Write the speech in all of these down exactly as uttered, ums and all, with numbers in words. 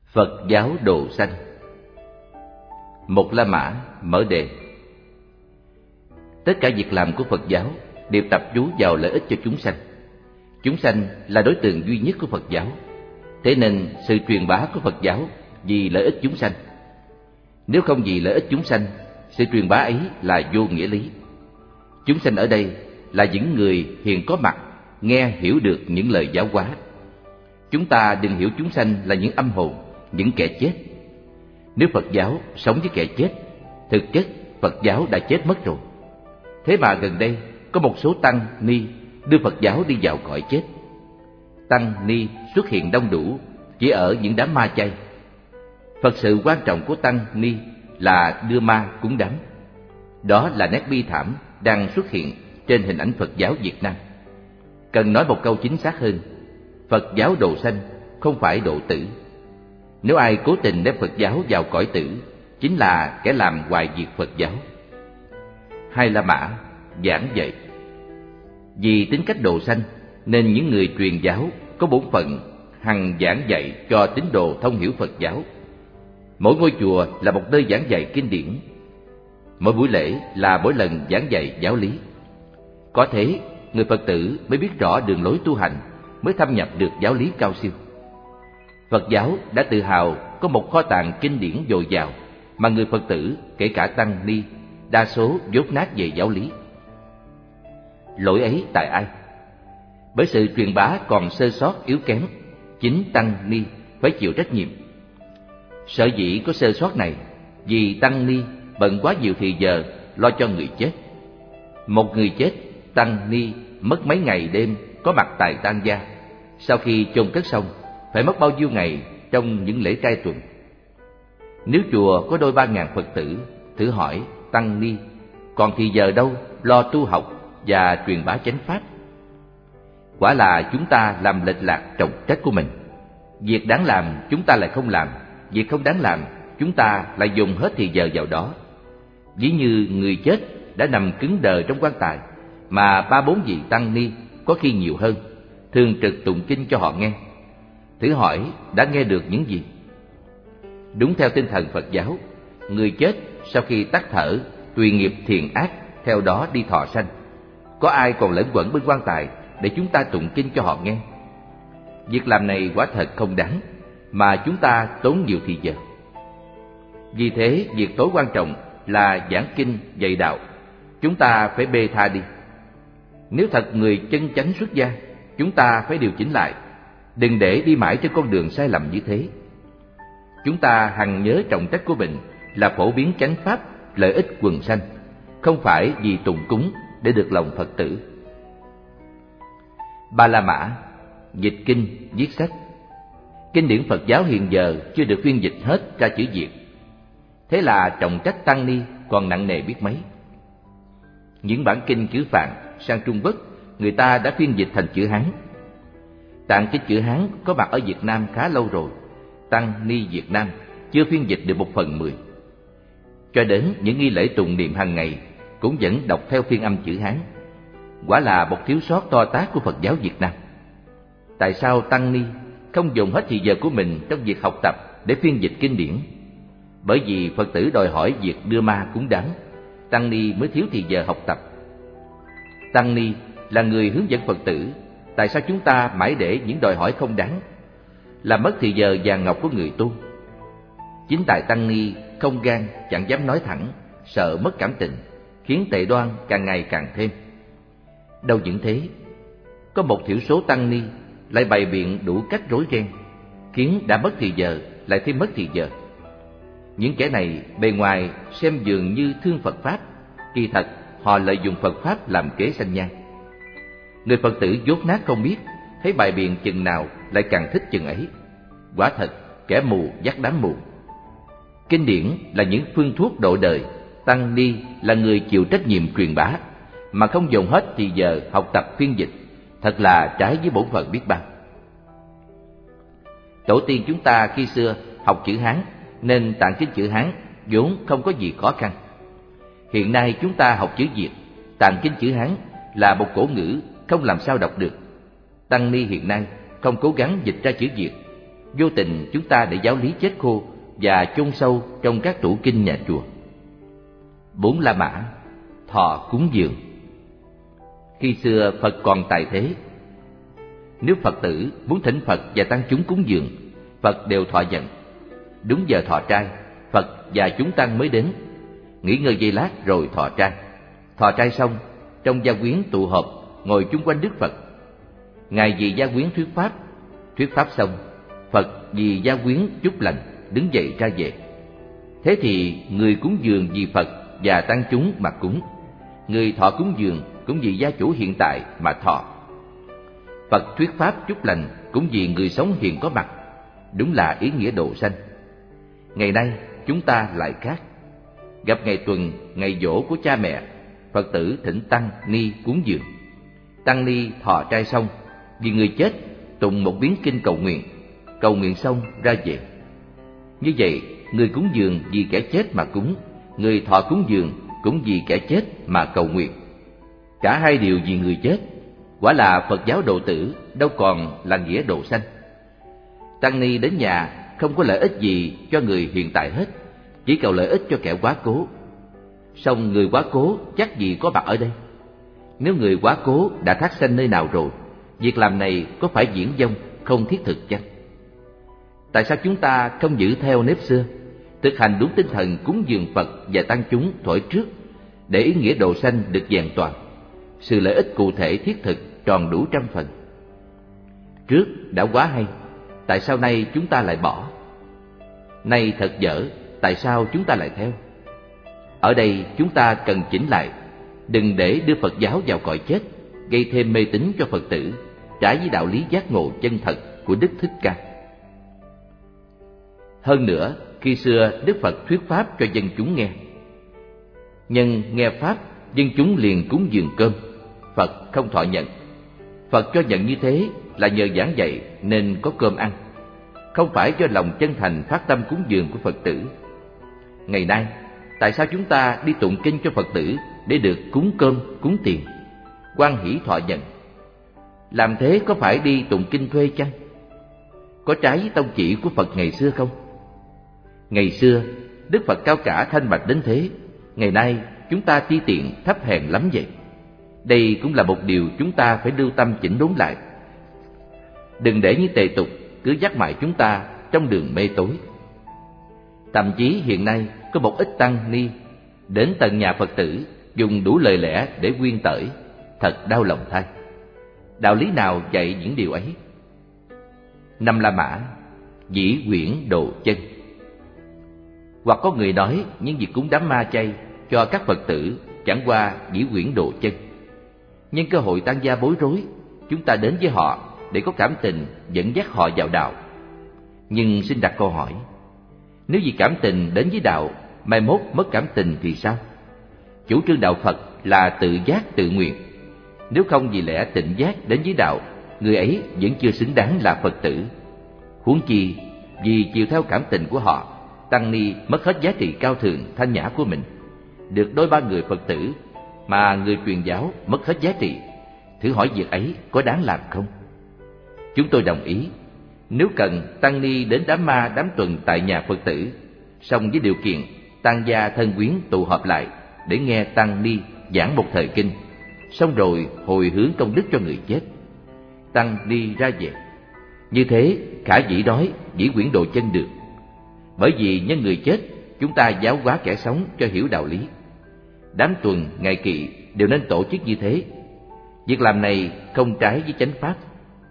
Phật giáo độ sanh. Một La Mã mở đề: tất cả việc làm của Phật giáo đều tập trung vào lợi ích cho chúng sanh. Chúng sanh là đối tượng duy nhất của Phật giáo, thế nên sự truyền bá của Phật giáo vì lợi ích chúng sanh. Nếu không vì lợi ích chúng sanh, sự truyền bá ấy là vô nghĩa lý. Chúng sanh ở đây là những người hiện có mặt, nghe hiểu được những lời giáo hóa. Chúng ta đừng hiểu chúng sanh là những âm hồn, những kẻ chết. Nếu Phật giáo sống với kẻ chết, thực chất Phật giáo đã chết mất rồi. Thế mà gần đây có một số tăng ni đưa Phật giáo đi vào cõi chết. Tăng ni xuất hiện đông đủ chỉ ở những đám ma chay. Phật sự quan trọng của tăng ni là đưa ma cúng đám. Đó là nét bi thảm đang xuất hiện trên hình ảnh Phật giáo Việt Nam. Cần nói một câu chính xác hơn, Phật giáo độ sanh không phải độ tử. Nếu ai cố tình đem Phật giáo vào cõi tử, chính là kẻ làm hoại diệt Phật giáo. Hai La Mã giảng dạy. Vì tính cách độ sanh nên những người truyền giáo có bổn phận hằng giảng dạy cho tín đồ thông hiểu Phật giáo. Mỗi ngôi chùa là một nơi giảng dạy kinh điển, mỗi buổi lễ là mỗi lần giảng dạy giáo lý. Có thế, người Phật tử mới biết rõ đường lối tu hành, mới thâm nhập được giáo lý cao siêu. Phật giáo đã tự hào có một kho tàng kinh điển dồi dào mà người Phật tử, kể cả tăng ni, đa số dốt nát về giáo lý. Lỗi ấy tại ai? Bởi sự truyền bá còn sơ sót yếu kém, chính tăng ni phải chịu trách nhiệm. Sở dĩ có sơ sót này vì tăng ni bận quá nhiều thì giờ lo cho người chết. Một người chết, tăng ni mất mấy ngày đêm có mặt tại tang gia. Sau khi chôn cất xong, phải mất bao nhiêu ngày trong những lễ trai tuần. Nếu chùa có đôi ba ngàn Phật tử, thử hỏi tăng ni còn thì giờ đâu lo tu học và truyền bá chánh pháp. Quả là chúng ta làm lệch lạc trọng trách của mình. Việc đáng làm chúng ta lại không làm, việc không đáng làm chúng ta lại dùng hết thì giờ vào đó. Ví như người chết đã nằm cứng đờ trong quan tài, mà ba bốn vị tăng ni, có khi nhiều hơn, thường trực tụng kinh cho họ nghe. Thử hỏi đã nghe được những gì? Đúng theo tinh thần Phật giáo, người chết sau khi tắt thở tùy nghiệp thiện ác theo đó đi thọ sanh. Có ai còn lẫn quẩn bên quan tài để chúng ta tụng kinh cho họ nghe? Việc làm này quả thật không đáng, mà chúng ta tốn nhiều thì giờ. Vì thế việc tối quan trọng là giảng kinh dạy đạo, chúng ta phải bê tha đi. Nếu thật người chân chánh xuất gia, chúng ta phải điều chỉnh lại, đừng để đi mãi trên con đường sai lầm như thế. Chúng ta hằng nhớ trọng trách của mình là phổ biến chánh pháp, lợi ích quần sanh, không phải vì tụng cúng để được lòng Phật tử. Ba La Mã dịch kinh, viết sách. Kinh điển Phật giáo hiện giờ chưa được phiên dịch hết ra chữ Việt, thế là trọng trách tăng ni còn nặng nề biết mấy. Những bản kinh chữ Phạn sang Trung Quốc, người ta đã phiên dịch thành chữ Hán. Tạng kinh chữ Hán có mặt ở Việt Nam khá lâu rồi, tăng ni Việt Nam chưa phiên dịch được một phần mười. Cho đến những nghi lễ tụng niệm hàng ngày cũng vẫn đọc theo phiên âm chữ Hán. Quả là một thiếu sót to tát của Phật giáo Việt Nam. Tại sao tăng ni không dùng hết thì giờ của mình trong việc học tập để phiên dịch kinh điển? Bởi vì Phật tử đòi hỏi việc đưa ma cúng đám, tăng ni mới thiếu thì giờ học tập. Tăng ni là người hướng dẫn Phật tử, tại sao chúng ta mãi để những đòi hỏi không đáng, làm mất thì giờ vàng ngọc của người tu? Chính tại tăng ni không gan, chẳng dám nói thẳng, sợ mất cảm tình, khiến tệ đoan càng ngày càng thêm. Đâu những thế, có một thiểu số tăng ni lại bày biện đủ cách rối ren, khiến đã mất thì giờ lại thêm mất thì giờ. Những kẻ này bề ngoài xem dường như thương Phật Pháp, kỳ thật họ lợi dụng Phật Pháp làm kế sanh nhang. Người Phật tử dốt nát không biết, thấy bài biện chừng nào lại càng thích chừng ấy. Quả thật kẻ mù dắt đám mù. Kinh điển là những phương thuốc độ đời, tăng ni là người chịu trách nhiệm truyền bá, mà không dùng hết thì giờ học tập phiên dịch, thật là trái với bổn phận biết bao. Tổ tiên chúng ta khi xưa học chữ Hán nên tạng kinh chữ Hán vốn không có gì khó khăn. Hiện nay chúng ta học chữ Việt, tạng kinh chữ Hán là một cổ ngữ không làm sao đọc được. Tăng ni hiện nay không cố gắng dịch ra chữ Việt, Vô tình chúng ta để giáo lý chết khô và chôn sâu trong các tủ kinh nhà chùa. Bốn La Mã, thọ cúng dường. Khi xưa Phật còn tại thế, nếu Phật tử muốn thỉnh Phật và tăng chúng cúng dường, Phật đều thọ nhận. Đúng giờ thọ trai, Phật và chúng tăng mới đến, nghỉ ngơi giây lát rồi thọ trai. Thọ trai xong, trong gia quyến tụ họp ngồi chung quanh Đức Phật. Ngài vì gia quyến thuyết pháp, thuyết pháp xong, Phật vì gia quyến chúc lành đứng dậy ra về. Thế thì người cúng dường vì Phật và tăng chúng mà cúng, người thọ cúng dường cũng vì gia chủ hiện tại mà thọ. Phật thuyết pháp chúc lành cũng vì người sống hiện có mặt, đúng là ý nghĩa độ sanh. Ngày nay chúng ta lại khác. Gặp ngày tuần, ngày giỗ của cha mẹ, Phật tử thỉnh tăng ni cúng dường. Tăng ni thọ trai xong, vì người chết tụng một biến kinh cầu nguyện, cầu nguyện xong ra về. Như vậy, người cúng dường vì kẻ chết mà cúng, người thọ cúng dường cũng vì kẻ chết mà cầu nguyện. Cả hai đều vì người chết, quả là Phật giáo độ tử, đâu còn là nghĩa độ sanh. Tăng ni đến nhà không có lợi ích gì cho người hiện tại hết, chỉ cầu lợi ích cho kẻ quá cố. Song người quá cố chắc gì có mặt ở đây. Nếu người quá cố đã thác sanh nơi nào rồi, việc làm này có phải diễn vông, không thiết thực chăng? Tại sao chúng ta không giữ theo nếp xưa, thực hành đúng tinh thần cúng dường Phật và tăng chúng thuở trước, để ý nghĩa độ sanh được vẹn toàn, sự lợi ích cụ thể thiết thực tròn đủ trăm phần? Trước đã quá hay, tại sao nay chúng ta lại bỏ? Nay thật dở, tại sao chúng ta lại theo? Ở đây chúng ta cần chỉnh lại, đừng để đưa Phật giáo vào cõi chết, gây thêm mê tín cho Phật tử, trái với đạo lý giác ngộ chân thật của Đức Thích Ca. Hơn nữa, khi xưa Đức Phật thuyết pháp cho dân chúng nghe. Nhân nghe pháp, dân chúng liền cúng dường cơm, Phật không thọ nhận. Phật cho nhận như thế là nhờ giảng dạy nên có cơm ăn, không phải do lòng chân thành phát tâm cúng dường của Phật tử. Ngày nay, tại sao chúng ta đi tụng kinh cho Phật tử để được cúng cơm, cúng tiền, hoan hỷ thọ nhận? Làm thế có phải đi tụng kinh thuê chăng? Có trái với tông chỉ của Phật ngày xưa không? Ngày xưa, Đức Phật cao cả thanh bạch đến thế, ngày nay chúng ta ti tiện thấp hèn lắm vậy. Đây cũng là một điều chúng ta phải lưu tâm chỉnh đốn lại. Đừng để những tề tục cứ dắt mãi chúng ta trong đường mê tối. Thậm chí hiện nay có một ít tăng ni đến tận nhà Phật tử dùng đủ lời lẽ để quyên tởi, thật đau lòng thay. Đạo lý nào dạy những điều ấy? Năm La Mã, dĩ quyển độ chân. Hoặc có người nói những việc cúng đám ma chay cho các Phật tử chẳng qua dĩ quyển độ chân. Nhân cơ hội tăng gia bối rối, chúng ta đến với họ để có cảm tình dẫn dắt họ vào đạo. Nhưng xin đặt câu hỏi, nếu vì cảm tình đến với đạo, mai mốt mất cảm tình thì sao? Chủ trương đạo Phật là tự giác tự nguyện. Nếu không vì lẽ tịnh giác đến với đạo, người ấy vẫn chưa xứng đáng là Phật tử. Huống chi vì chịu theo cảm tình của họ, tăng ni mất hết giá trị cao thượng thanh nhã của mình, được đôi ba người Phật tử, mà người truyền giáo mất hết giá trị. Thử hỏi việc ấy có đáng làm không? Chúng tôi đồng ý, nếu cần tăng ni đến đám ma đám tuần tại nhà Phật tử, song với điều kiện tăng gia thân quyến tụ họp lại để nghe tăng ni giảng một thời kinh, xong rồi hồi hướng công đức cho người chết, tăng ni ra về. Như thế khả dĩ nói dĩ quyển độ chân được. Bởi vì nhân người chết, chúng ta giáo hóa kẻ sống cho hiểu đạo lý. Đám tuần, ngày kỵ đều nên tổ chức như thế. Việc làm này không trái với chánh pháp.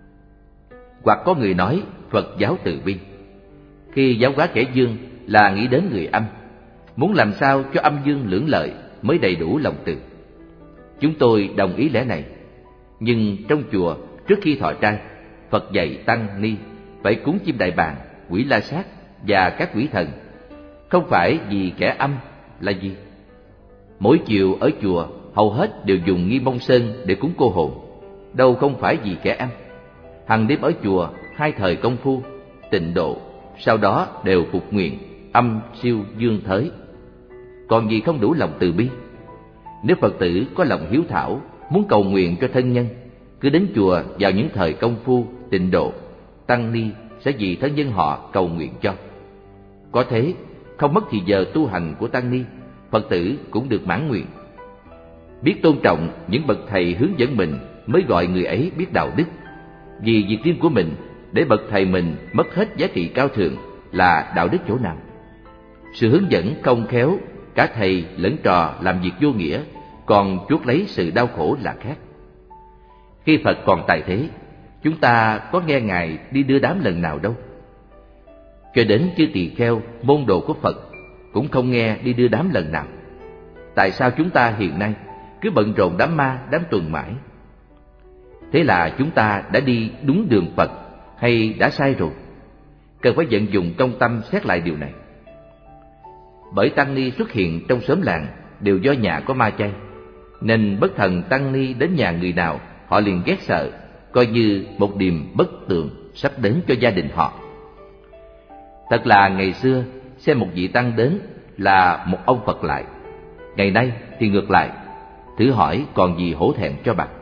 Hoặc có người nói Phật giáo từ bi. Khi giáo hóa kẻ dương là nghĩ đến người âm, muốn làm sao cho âm dương lưỡng lợi mới đầy đủ lòng từ. Chúng tôi đồng ý lẽ này. Nhưng trong chùa, trước khi thọ trai, Phật dạy tăng ni phải cúng chim đại bàng, quỷ la sát và các quỷ thần. Không phải vì kẻ âm là gì? Mỗi chiều ở chùa hầu hết đều dùng nghi bông sơn để cúng cô hồn, đâu không phải vì kẻ âm. Hằng đêm ở chùa hai thời công phu tịnh độ, sau đó đều phục nguyện âm siêu dương thới. Còn gì không đủ lòng từ bi? Nếu Phật tử có lòng hiếu thảo, muốn cầu nguyện cho thân nhân, cứ đến chùa vào những thời công phu tịnh độ, tăng ni sẽ vì thân nhân họ cầu nguyện cho. Có thế, không mất thì giờ tu hành của tăng ni, Phật tử cũng được mãn nguyện. Biết tôn trọng những bậc thầy hướng dẫn mình mới gọi người ấy biết đạo đức. Vì việc riêng của mình để bậc thầy mình mất hết giá trị cao thượng là đạo đức chỗ nào? Sự hướng dẫn không khéo, cả thầy lẫn trò làm việc vô nghĩa, còn chuốc lấy sự đau khổ là khác. Khi Phật còn tại thế, chúng ta có nghe Ngài đi đưa đám lần nào đâu. Cho đến chư tỳ kheo, môn đồ của Phật cũng không nghe đi đưa đám lần nào. Tại sao chúng ta hiện nay cứ bận rộn đám ma, đám tuần mãi? Thế là chúng ta đã đi đúng đường Phật hay đã sai rồi? Cần phải vận dụng công tâm xét lại điều này. Bởi tăng ni xuất hiện trong xóm làng đều do nhà có ma chay, nên bất thần tăng ni đến nhà người nào họ liền ghét sợ, coi như một điềm bất tường sắp đến cho gia đình họ. Thật là ngày xưa xem một vị tăng đến là một ông Phật lại, ngày nay thì ngược lại. Thử hỏi còn gì hổ thẹn cho bằng.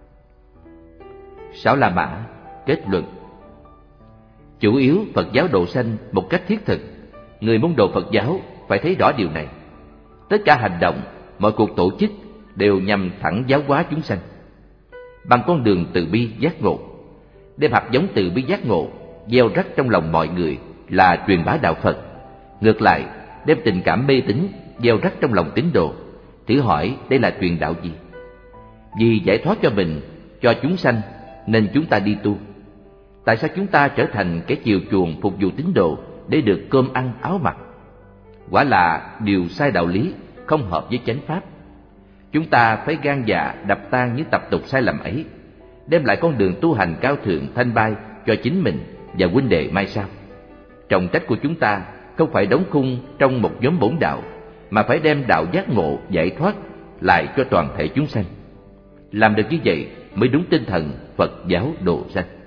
Sáu La Mã kết luận: chủ yếu Phật giáo độ sanh một cách thiết thực, người môn đồ Phật giáo phải thấy rõ điều này. Tất cả hành động, mọi cuộc tổ chức đều nhằm thẳng giáo hóa chúng sanh bằng con đường từ bi giác ngộ. Đem hạt giống từ bi giác ngộ gieo rắc trong lòng mọi người là truyền bá đạo Phật. Ngược lại, đem tình cảm mê tín gieo rắc trong lòng tín đồ. Thử hỏi đây là truyền đạo gì? Vì giải thoát cho mình, cho chúng sanh nên chúng ta đi tu. Tại sao chúng ta trở thành kẻ chiều chuộng phục vụ tín đồ để được cơm ăn áo mặc? Quả là điều sai đạo lý, không hợp với chánh pháp. Chúng ta phải gan dạ đập tan những tập tục sai lầm ấy, đem lại con đường tu hành cao thượng thanh bay cho chính mình và huynh đệ mai sau. Trọng trách của chúng ta không phải đóng khung trong một nhóm bổn đạo, mà phải đem đạo giác ngộ giải thoát lại cho toàn thể chúng sanh. Làm được như vậy mới đúng tinh thần Phật giáo độ sanh.